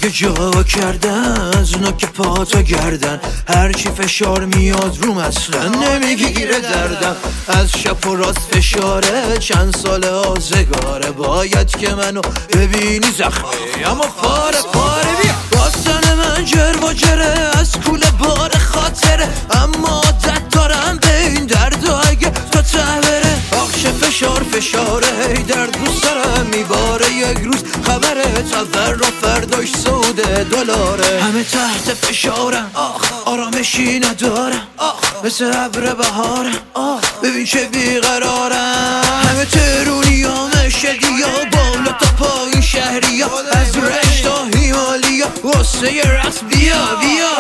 دیگه جا کردن از نوک پاتا گردن، هرچی فشار میاد روم اصلا نمیگیره دردم. از شب و راست فشاره چند سال آزگاره، باید که منو ببینی زخمی اما پاره پاره. بیا باستان من جر و جره از کوله بار خاطره، اما عادت دارم به این درد و اگه تا ته بره آخش فشار فشاره هی درد رو سرم میباره. یک روز خبره تبر و فرداش سوده دلاره، همه تحت فشارم آرامشی ندارم مثل ابر بهارم ببین چه بیقرارم. همه ترونی ها مشدی ها بالا تا پایین شهری ها، از رشت تا هیمالیا واسه یه رقص بیا بیا.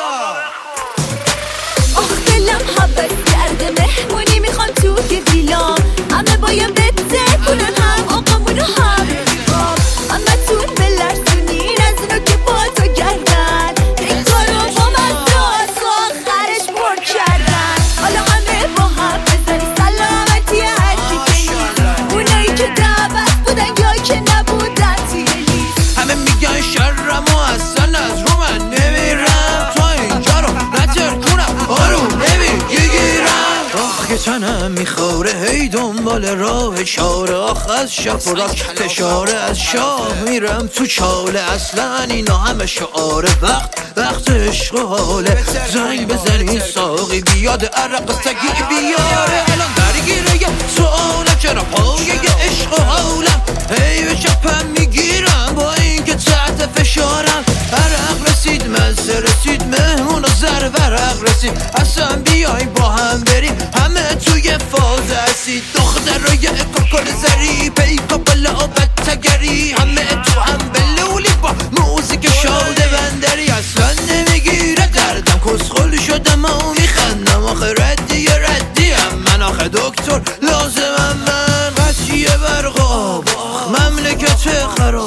آخ دلم حبت کرده مهمونی میخوام توی ویلا، همه بایم بده کنن هم آقامونو هم همتون بلرزونین از اونو که با تو گردن، این کارو با من راست و آخرش پر کردن. حالا همه با هم بزنی سلامتی هرکی که نیست، اونایی که دعوت بودن یا که نبودن توی لیست. همه میگن شرم و اصلا از رو من نمیرم، تا اینجا رو نتر کنم آروم نمیگیرم. آخ که تنم میخوره هی دنبال راه چاره، آخ از شب و راست فشاره از شاه میرم تو چاله. اصلا اینا همه شعاره وقت عشق و حاله، زنگ بزنی ساقی بیاد عرق سگی بیاره. الان درگیره یه سواله چرا پایه عشق و حالم هی به چپم میگیرم با اینکه تحت فشارم. عرق رسید مزه رسید مهمون و زر ورق رسید، اصلا بیای با هم بریم همه توی فاز هستید. دختر رو یه کل زری پیکا بلا بدتگری، همه تو هم بلولی با موزیک شاده بندری. اصلا نمیگیره دردم کسخل شدم و میخندم، آخه ردی هم من آخه دکتر لازمم من قطعیه برق آب مملکت خراب.